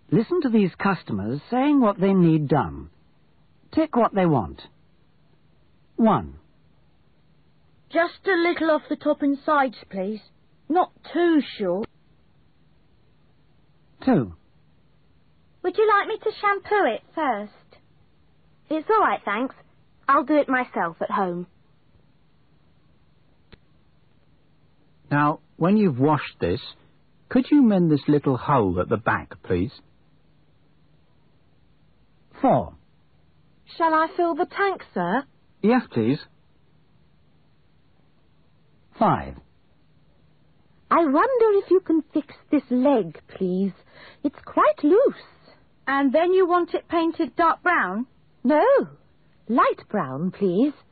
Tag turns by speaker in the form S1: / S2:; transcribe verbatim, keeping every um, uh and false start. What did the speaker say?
S1: Listen to these customers saying what they need done. Tick what they want. One.
S2: Just a little off the top and sides, please. Not too short.
S1: Two.
S3: Would you like me to shampoo it first? It's all right, thanks. I'll do it myself at home.
S4: Now, when you've washed this, could you mend this little hole at the back, please?
S1: Four.
S2: Shall I fill the tank, sir?
S4: Yes, please.
S1: Five.
S3: I wonder if you can fix this leg, please. It's quite loose.
S2: And then you want it painted dark brown?
S3: No, light brown, please.